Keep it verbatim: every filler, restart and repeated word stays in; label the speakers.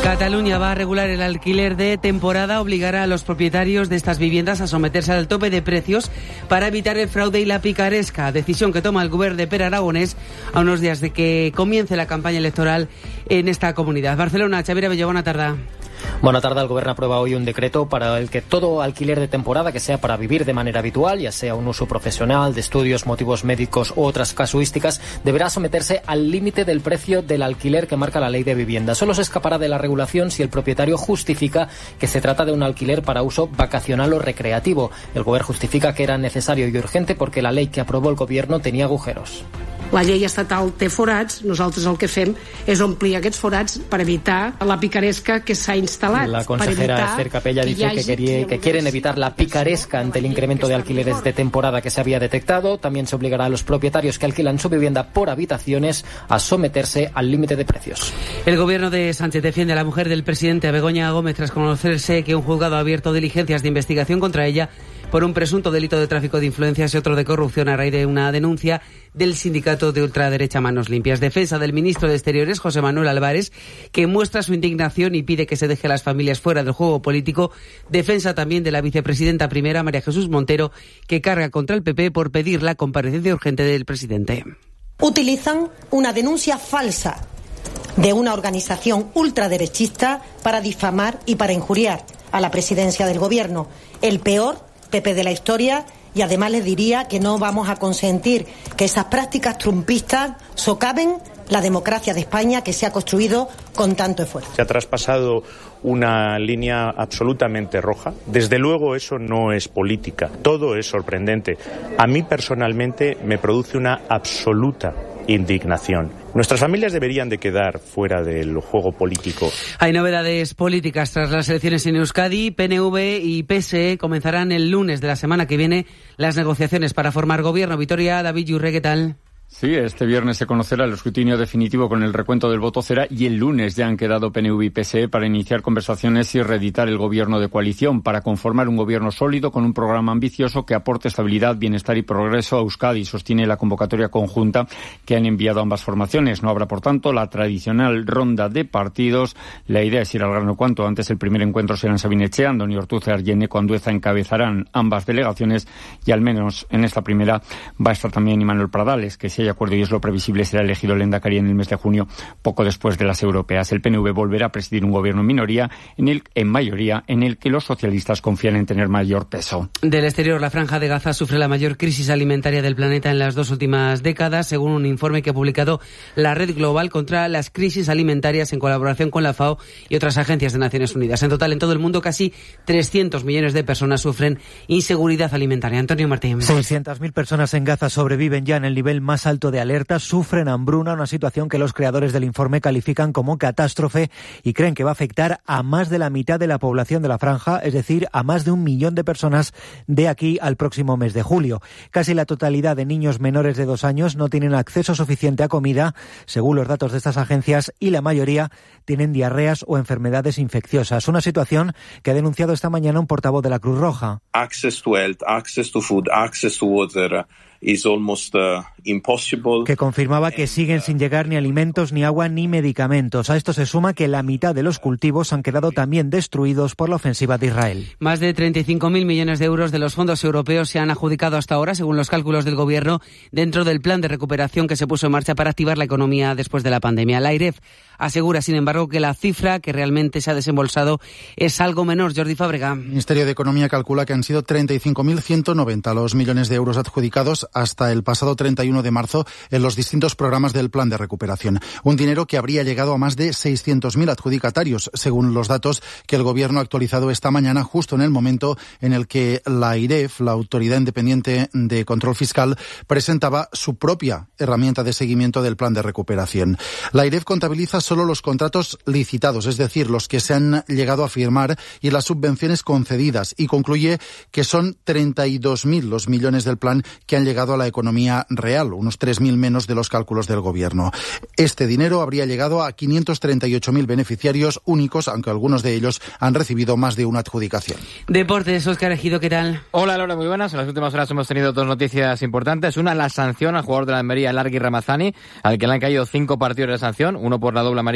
Speaker 1: Cataluña va a regular el alquiler de temporada, obligará a los propietarios de estas viviendas a someterse al tope de precios para evitar el fraude y la picaresca, decisión que toma el Gobierno de Pere Aragonés a unos días de que comience la campaña electoral en esta comunidad. Barcelona, Xavier Abelló, buena tarde.
Speaker 2: Buena tarde. El Gobierno aprueba hoy un decreto para el que todo alquiler de temporada que sea para vivir de manera habitual, ya sea un uso profesional, de estudios, motivos médicos u otras casuísticas, deberá someterse al límite del precio del alquiler que marca la Ley de Vivienda. Solo se escapará de la regulación si el propietario justifica que se trata de un alquiler para uso vacacional o recreativo. El Gobierno justifica que era necesario y urgente porque la ley que aprobó el Gobierno tenía agujeros.
Speaker 3: La llei estatal té forats, nosaltres el que fem és omplir aquests forats per evitar la picaresca que s'ha instal·lat.
Speaker 2: La consejera Esther Capella dice que, quería, que quieren evitar la picaresca ante el incremento de alquileres de temporada que se había detectado. También se obligará a los propietarios que alquilan su vivienda por habitaciones a someterse al límite de precios.
Speaker 1: El Gobierno de Sánchez defiende a la mujer del presidente, a Begoña Gómez, tras conocerse que un juzgado ha abierto diligencias de investigación contra ella por un presunto delito de tráfico de influencias y otro de corrupción a raíz de una denuncia del sindicato de ultraderecha Manos Limpias. Defensa del ministro de Exteriores, José Manuel Álvarez, que muestra su indignación y pide que se deje a las familias fuera del juego político. Defensa también de la vicepresidenta primera, María Jesús Montero, que carga contra el P P por pedir la comparecencia urgente del presidente.
Speaker 4: Utilizan una denuncia falsa de una organización ultraderechista para difamar y para injuriar a la presidencia del Gobierno. El peor P P de la historia, y además les diría que no vamos a consentir que esas prácticas trumpistas socaven la democracia de España que se ha construido con tanto esfuerzo.
Speaker 5: Se ha traspasado una línea absolutamente roja. Desde luego eso no es política. Todo es sorprendente. A mí personalmente me produce una absoluta indignación. Nuestras familias deberían de quedar fuera del juego político.
Speaker 1: Hay novedades políticas tras las elecciones en Euskadi. P N V y P S E comenzarán el lunes de la semana que viene las negociaciones para formar gobierno. Vitoria, David Yurre, ¿qué tal?
Speaker 6: Sí, este viernes se conocerá el escrutinio definitivo con el recuento del voto cera y el lunes ya han quedado P N V y P S E para iniciar conversaciones y reeditar el gobierno de coalición para conformar un gobierno sólido con un programa ambicioso que aporte estabilidad, bienestar y progreso a Euskadi, sostiene la convocatoria conjunta que han enviado ambas formaciones. No habrá, por tanto, la tradicional ronda de partidos. La idea es ir al grano cuanto antes. El primer encuentro será en Sabinetxea. Antonio Ortúzar y Eneko Andueza encabezarán ambas delegaciones y al menos en esta primera va a estar también Imanol Pradales, que si hay acuerdo y es lo previsible será elegido lehendakari en el mes de junio, poco después de las europeas. El P N V volverá a presidir un gobierno en minoría, en el en mayoría, en el que los socialistas confían en tener mayor peso.
Speaker 1: Del exterior, la Franja de Gaza sufre la mayor crisis alimentaria del planeta en las dos últimas décadas, según un informe que ha publicado la Red Global contra las Crisis Alimentarias en colaboración con la FAO y otras agencias de Naciones Unidas. En total, en todo el mundo, casi trescientos millones de personas sufren inseguridad alimentaria. Antonio Martín.
Speaker 7: seiscientas mil personas en Gaza sobreviven ya en el nivel más alto de alerta, sufren hambruna, una situación que los creadores del informe califican como catástrofe y creen que va a afectar a más de la mitad de la población de la franja, es decir, a más de un millón de personas de aquí al próximo mes de julio. Casi la totalidad de niños menores de dos años no tienen acceso suficiente a comida, según los datos de estas agencias, y la mayoría tienen diarreas o enfermedades infecciosas. Una situación que ha denunciado esta mañana un portavoz de la Cruz Roja.
Speaker 8: Access to health, access to food, access to water is almost uh, impossible.
Speaker 7: Que confirmaba que siguen sin llegar ni alimentos, ni agua, ni medicamentos. A esto se suma que la mitad de los cultivos han quedado también destruidos por la ofensiva de Israel.
Speaker 1: Más de treinta y cinco mil millones de euros de los fondos europeos se han adjudicado hasta ahora, según los cálculos del Gobierno, dentro del plan de recuperación que se puso en marcha para activar la economía después de la pandemia. La AIREF asegura, sin embargo, que la cifra que realmente se ha desembolsado es algo menor. Jordi Fábrega.
Speaker 9: El Ministerio de Economía calcula que han sido treinta y cinco mil ciento noventa los millones de euros adjudicados hasta el pasado treinta y uno de marzo en los distintos programas del plan de recuperación. Un dinero que habría llegado a más de seiscientos mil adjudicatarios, según los datos que el Gobierno ha actualizado esta mañana, justo en el momento en el que la AIREF, la Autoridad Independiente de Control Fiscal, presentaba su propia herramienta de seguimiento del plan de recuperación. La AIREF contabiliza solo los contratos licitados, es decir, los que se han llegado a firmar y las subvenciones concedidas, y concluye que son treinta y dos mil los millones del plan que han llegado a la economía real, unos tres mil menos de los cálculos del Gobierno. Este dinero habría llegado a quinientos treinta y ocho mil beneficiarios únicos, aunque algunos de ellos han recibido más de una adjudicación.
Speaker 1: Deportes, Óscar Ejido, ¿qué tal?
Speaker 10: Hola, Laura, muy buenas. En las últimas horas hemos tenido dos noticias importantes. Una, la sanción al jugador de la Almería, Largui Ramazani, al que le han caído cinco partidos de sanción, uno por la doble